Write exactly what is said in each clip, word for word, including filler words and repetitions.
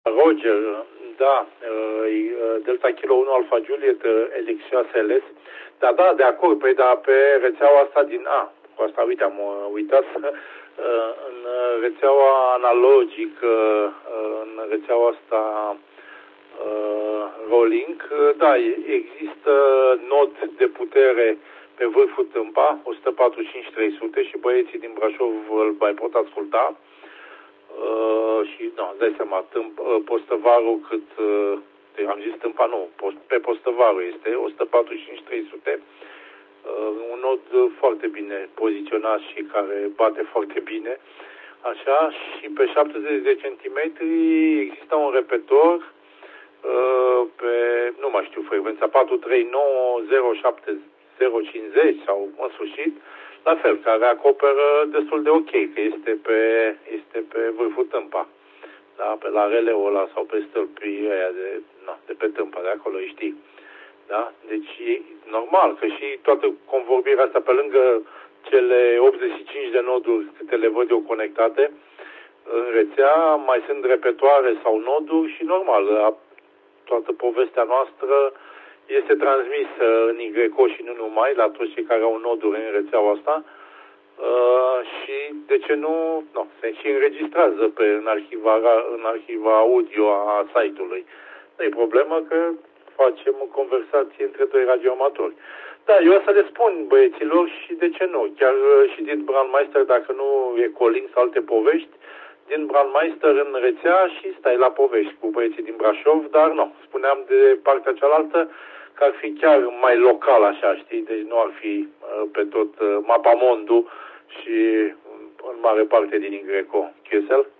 Roger, da, Delta Kilo unu Alpha Juliet, Elix șase L S. Da, da, de acord, păi da, pe rețeaua asta din A, cu asta, uite, am uitat, în rețeaua analogică, în rețeaua asta Rolling, da, există nod de putere pe vârful Tâmpa, o sută patruzeci și cinci trei sute, și băieții din Brașov îl mai pot asculta. Uh, și, nu, îți dai seama, tâmp, uh, Postăvarul cât, uh, am zis Tâmpa, nu, post, pe Postăvarul este o sută patruzeci și cinci trei sute, uh, un nod foarte bine poziționat și care bate foarte bine, așa, și pe șaptezeci de centimetri există un repetor, uh, pe, nu mai știu, frecvența patru trei nouă zero șapte zero cincizeci sau, în sfârșit, la fel, care acoperă destul de ok, că este pe, este pe vârful Tâmpa. Da? Pe la releul ăla sau pe stâlpii aia de, na, de pe Tâmpa, de acolo, știi. Da? Deci e normal că și toată convorbirea asta, pe lângă cele optzeci și cinci de noduri câte le văd eu conectate în rețea, mai sunt repetoare sau noduri și normal, toată povestea noastră este transmisă în Y și nu numai, la toți cei care au noduri în rețeaua asta uh, și, de ce nu, no, se și înregistrează pe, în, arhiva, în arhiva audio a site-ului. Nu e problemă că facem o conversație între doi radioamatori. Da, eu o să le spun băieților și de ce nu, chiar și din Brandmeister, dacă nu e calling sau alte povești, din Brandmeister în rețea și stai la povești cu băieții din Brașov, dar nu, spuneam de partea cealaltă, că ar fi chiar mai local așa, știi? Deci nu ar fi uh, pe tot uh, mapamondul și în mare parte din Y. Q S L?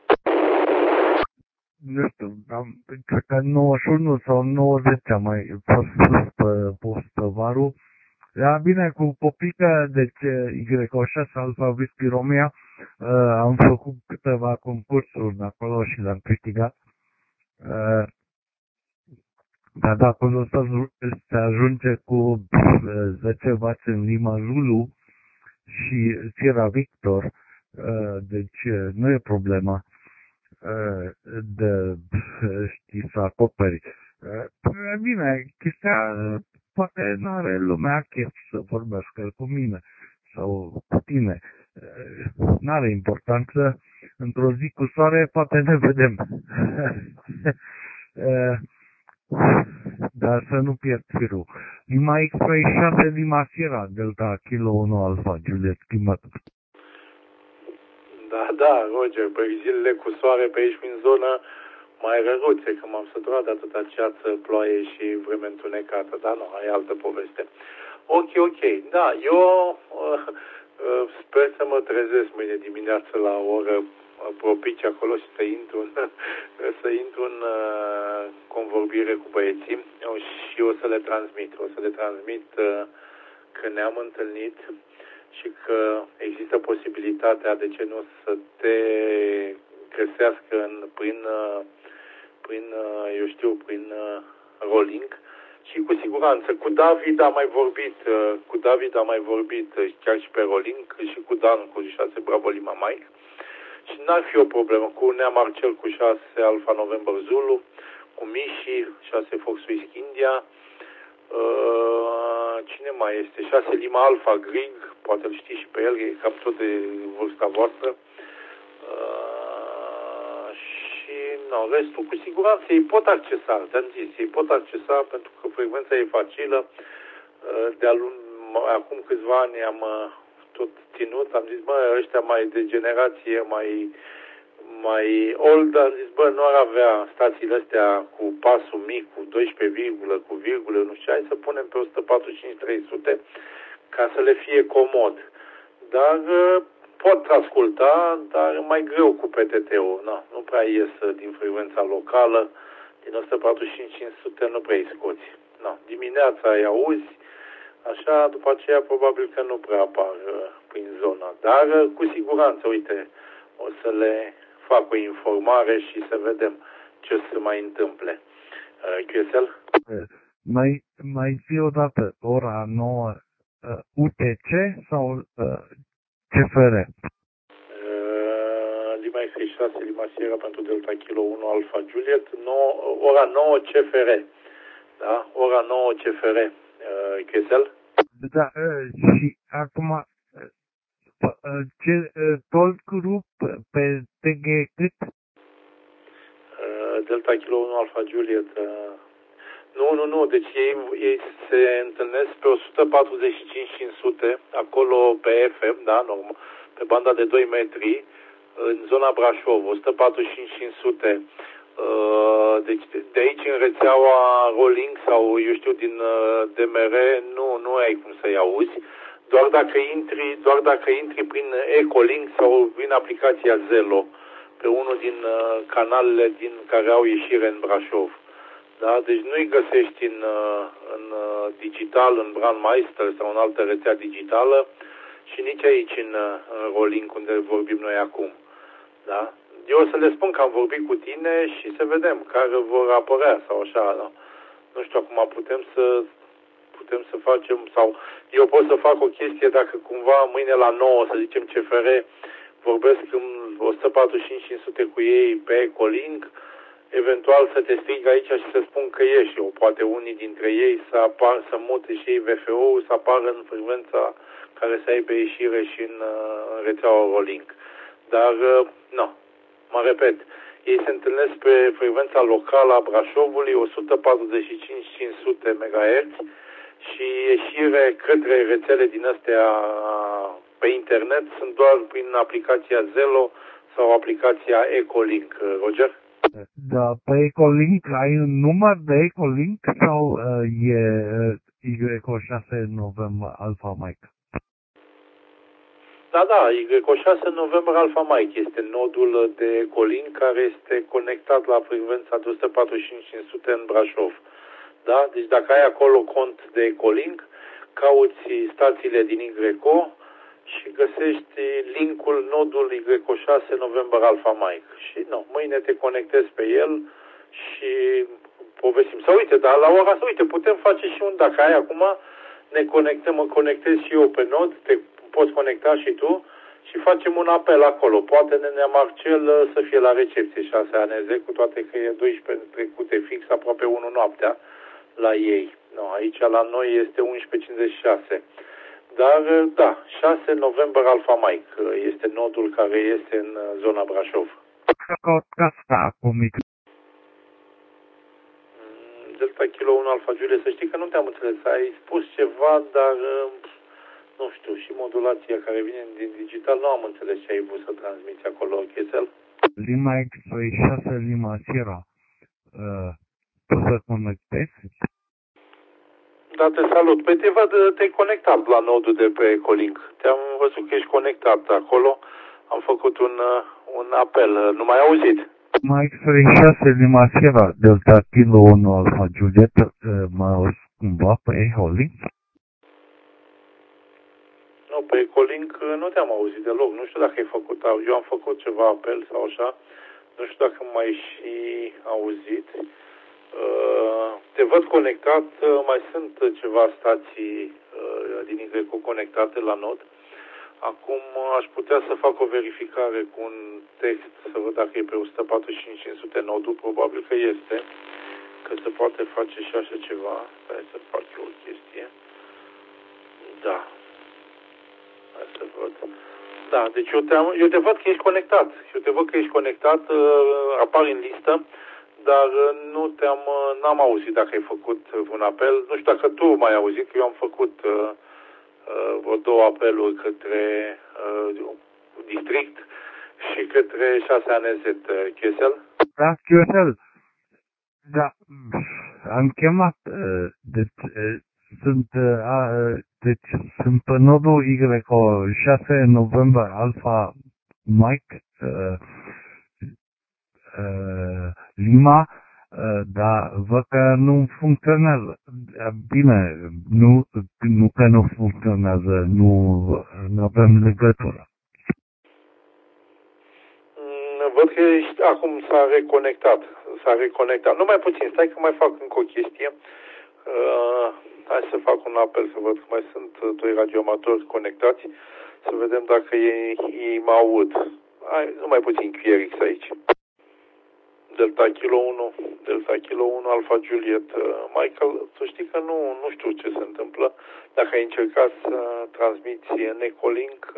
Nu știu, am, cred că nouăzeci și unu sau nouăzeci am mai fost sus pe Postăvarul. Era bine cu Popica, deci Y șase Alfa Whisky Romeo, uh, am făcut câteva concursuri acolo și le-am câștigat. Uh, Dar dacă o să se ajunge cu zece wați în Lima Zulu și Sierra Victor, deci nu e problema de, știi, să acoperi. Bine, chestia, poate nu are lumea chef să vorbească cu mine sau cu tine. N-are importanță. Într-o zi cu soare poate ne vedem. Dar să nu pierd firul. Lima X-Ray șase, Lima Sierra, Delta Kilo unu Alpha Juliet, schimbat. Da, da, Roger, pe zilele cu soare pe aici prin zonă mai răruțe, că m-am săturat de atâta ceață, ploaie și vreme întunecată, dar nu, e altă poveste. Ok, ok, da, eu uh, uh, sper să mă trezesc mâine dimineață la o oră propice acolo și să intru în, să intru în uh, convorbire cu băieții și o să le transmit. O să le transmit uh, că ne-am întâlnit și că există posibilitatea, de ce nu, să te găsească în, prin, uh, prin uh, eu știu, prin uh, rolling. Și cu siguranță, cu David am mai vorbit, uh, cu David am mai vorbit uh, chiar și pe rolling, și cu Dan cu șase Bravo Lima Mike. Și n-ar fi o problemă cu Nea Marcel cu șase Alpha November Zulu, cu Mishi, șase Fox Whisky India, uh, cine mai este? șase Lima Alpha Grig, poate îl știi și pe el, e cam tot de vârsta voastră. Uh, și no, restul cu siguranță ei pot accesa, te-am zis, ei pot accesa pentru că frecvența e facilă. Uh, de-a acum câțiva ani am uh, tot ținut, am zis, bă, ăștia mai de generație, mai, mai old, am zis, bă, nu ar avea stațiile astea cu pasul mic, cu doisprezece virgulă, cu virgulă, nu știu, hai să punem pe o sută patruzeci și cinci trei sute ca să le fie comod. Dar pot asculta, dar e mai greu cu P T T-ul, no, nu prea ies din frecvența locală, din o sută patruzeci și cinci cinci sute nu prea îi scoți. No, dimineața îi auzi, așa, după aceea probabil că nu prea apar uh, prin zona. Dar uh, cu siguranță, uite, o să le fac o informare și să vedem ce o să mai întâmple. Uh, Q S L? Mai, mai zi o dată, ora nouă, uh, U T C sau uh, C F R? Uh, Lima X șase, Lima Sierra pentru Delta Kilo unu Alfa Juliet, nouă, ora nouă C F R. Da? Ora nouă C F R. Uh, Chesel? Da, uh, și acum uh, uh, ce uh, tot grup pe T G cât? Uh, Delta Kilo unu Alfa Juliet. Uh, nu, nu, nu, deci ei, ei se întâlnesc pe o sută patruzeci și cinci cinci sute, acolo pe F M, da, normal, pe banda de doi metri, în zona Brașov, o sută patruzeci și cinci cinci sute. Deci de aici în rețeaua Rolling sau eu știu din D M R nu, nu ai cum să-i auzi, doar dacă intri, doar dacă intri prin Ecolink sau prin aplicația Zelo, pe unul din canalele din care au ieșire în Brașov. Da? Deci nu-i găsești în, în digital, în Brandmeister sau în altă rețea digitală și nici aici în, în Rolling unde vorbim noi acum. Da? Eu o să le spun că am vorbit cu tine și să vedem care vor apărea sau așa. Da? Nu știu, acum putem să putem să facem sau eu pot să fac o chestie dacă cumva mâine la nouă, să zicem C F R, vorbesc în o sută patruzeci și cinci cinci sute cu ei pe Ecolink, eventual să te strig aici și să spun că ești eu. Poate unii dintre ei să apar, să mute și ei V F O-ul, să apară în frecvența care să aibă ieșire și în, în rețeaua Rolling. Dar, nu, mă repet, ei se întâlnesc pe frecvența locală a Brașovului, o sută patruzeci și cinci cinci sute megahertz și ieșire către rețele din astea pe internet sunt doar prin aplicația Zelo sau aplicația Ecolink. Roger? Da, pe Ecolink ai un număr de Ecolink sau uh, e uh, Y șase November Alpha Mike? Da, da, Y șase November Alpha Mike este nodul de Ecolink care este conectat la frecvența de o sută patruzeci și cinci cinci sute în Brașov. Da? Deci dacă ai acolo cont de Ecolink, cauți stațiile din Y C O și găsești linkul nodul Y șase November Alpha Mike. Și nu, mâine te conectezi pe el și povestim. Sau uite, dar la ora asta, uite, putem face și un, dacă ai acum, ne conectăm, mă conectez și eu pe nod, te poți conecta și tu și facem un apel acolo. Poate Nenea Marcel să fie la recepție șase A N Z, cu toate că e doisprezece trecute fix, aproape unu noaptea la ei. No, aici la noi este unsprezece cincizeci și șase. Dar, da, șase November Alpha Mike este nodul care este în zona Brașov. Asta cu mic. Delta Kilo unu Alpha Juliet, să știi că nu te-am înțeles. Ai spus ceva, dar nu știu, și modulația care vine din digital, nu am înțeles ce ai vrut să transmiți acolo, Chesel. Lima X șase Lima Sierra. Uh, poți să conectezi? Da, te salut. Păi te văd, te-ai conectat la nodul de pe Ecolink. Te-am văzut că ești conectat acolo. Am făcut un, un apel. Nu m-ai auzit? Lima X șase Lima Sierra, Delta Kilo unu Alpha Juliet, uh, mă auzi cumva pe Ecolink? Nu, pe Ecolink nu te-am auzit deloc. Nu știu dacă ai făcut, eu am făcut ceva apel sau așa. Nu știu dacă m-ai și auzit. Te văd conectat, mai sunt ceva stații din Y C O conectate la nod. Acum aș putea să fac o verificare cu un text, să văd dacă e pe o sută patruzeci și cinci cinci sute nodul, probabil că este, că se poate face și așa ceva. Stai să fac eu o chestie. Da. Hai să văd. Da, deci eu te, eu te văd că ești conectat. Eu te văd că ești conectat, apari în listă, dar nu te-am, n-am auzit dacă ai făcut un apel. Nu știu dacă tu m-ai auzit, că eu am făcut uh, uh, vreo două apeluri către uh, district și către șase A N Z. Chesel? Da, Chesel. Da, am chemat, uh, deci, uh, sunt, uh, deci, sunt pe nodul Y C O șase November Alpha Mike, uh, Uh, Lima, uh, dar văd că nu funcționează. Bine, nu, nu că nu funcționează, nu, nu avem legătură. Mm, văd că ești, acum s-a reconectat. S-a reconectat. Numai puțin, stai că mai fac încă o chestie. Uh, hai să fac un apel să văd că mai sunt doi radioamatori conectați. Să vedem dacă ei, ei mă aud. ai numai puțin Q R X aici. Delta Kilo unu, Delta Kilo unu, Alfa Juliet. Michael, tu știi că nu, nu știu ce se întâmplă. Dacă ai încercat să transmiți în Echolink,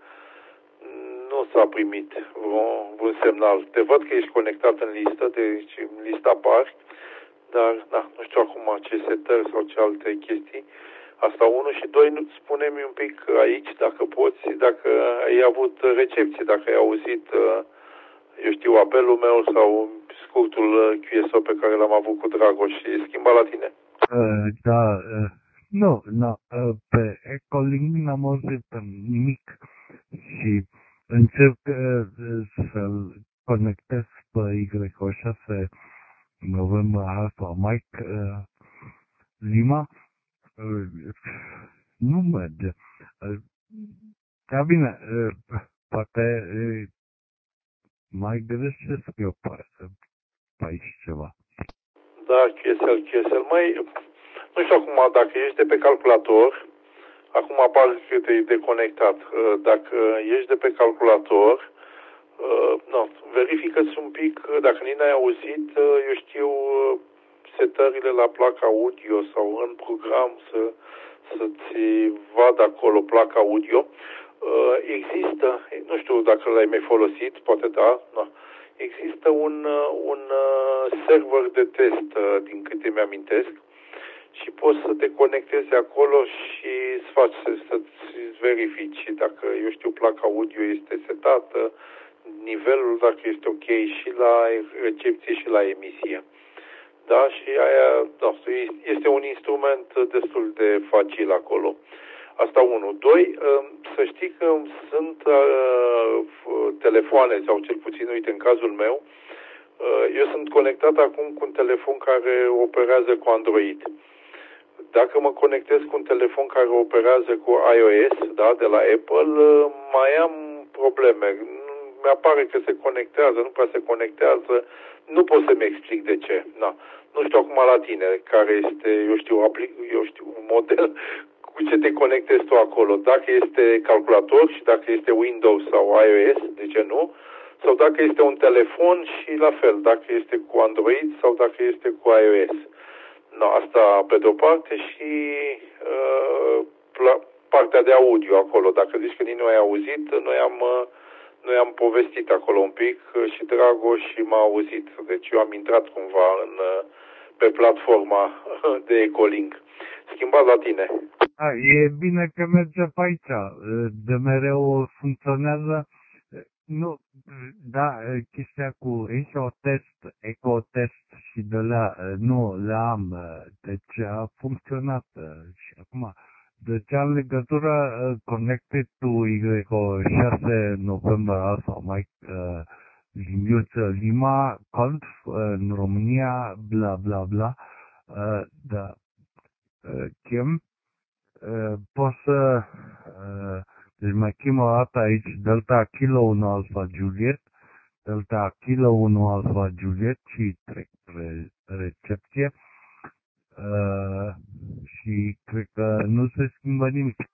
nu s-a primit vreun, vreun semnal. Te văd că ești conectat în listă, deci în lista apari, dar da, nu știu acum ce setări sau ce alte chestii. Asta unu și doi, spune-mi un pic aici, dacă poți, dacă ai avut recepție, dacă ai auzit, eu știu, apelul meu sau scurtul Q S O pe care l-am avut cu Dragoș și schimba la tine. Uh, da, uh, nu, nu, uh, pe Echolink n-am auzit nimic și încerc uh, să-l conectez pe Y O șase November Alpha Mike uh, Lima. Uh, nu merge. Uh, da, bine, uh, poate uh, mai greșesc eu pe aici ceva. Da, Q S L, Q S L. Mai, nu știu acum, dacă ești de pe calculator, acum apare că te-ai deconectat. Dacă ești de pe calculator, nu, verifică-ți un pic, dacă nici n-ai auzit, eu știu, setările la placa audio sau în program să, să-ți vadă acolo placa audio. Există, nu știu dacă l-ai mai folosit, poate da, nu. Există un, un server de test, din câte mi-amintesc, și poți să te conectezi acolo și să faci, să-ți verifici dacă, eu știu, placa audio este setată, nivelul, dacă este ok și la recepție și la emisie. Da, și aia, da, este un instrument destul de facil acolo. Asta unu. Doi, să știi că sunt uh, telefoane, sau cel puțin, uite, în cazul meu, uh, eu sunt conectat acum cu un telefon care operează cu Android. Dacă mă conectez cu un telefon care operează cu iOS, da, de la Apple, uh, mai am probleme. Mi-apare că se conectează, nu prea se conectează, nu pot să-mi explic de ce. Na. Nu știu acum la tine care este, eu știu, apli- eu știu, un model cu ce te conectezi tu acolo. Dacă este calculator și dacă este Windows sau iOS, de ce nu? Sau dacă este un telefon și la fel, dacă este cu Android sau dacă este cu iOS. No, asta pe de-o parte și uh, partea de audio acolo. Dacă zici că nici nu ai auzit, noi am, uh, noi am povestit acolo un pic și Dragoș și m-a auzit. Deci eu am intrat cumva în, uh, pe platforma de Echolink. Schimbat la tine. A, e bine că merge pe aici. De mereu funcționează. Nu, da, chestia cu EcoTest, EcoTest și de la, nu, le am, deci a funcționat și acum, deci am legătură connected to Y O șase November Alpha Mike uh, liniuță Lima, Conf, în România, bla bla bla, uh, da, uh, chem, uh, pot să, uh, deci mă chem o dată aici Delta Kilo unu Alpha Juliet, Delta Kilo unu Alpha Juliet și trec re, recepție uh, și cred că nu se schimbă nimic.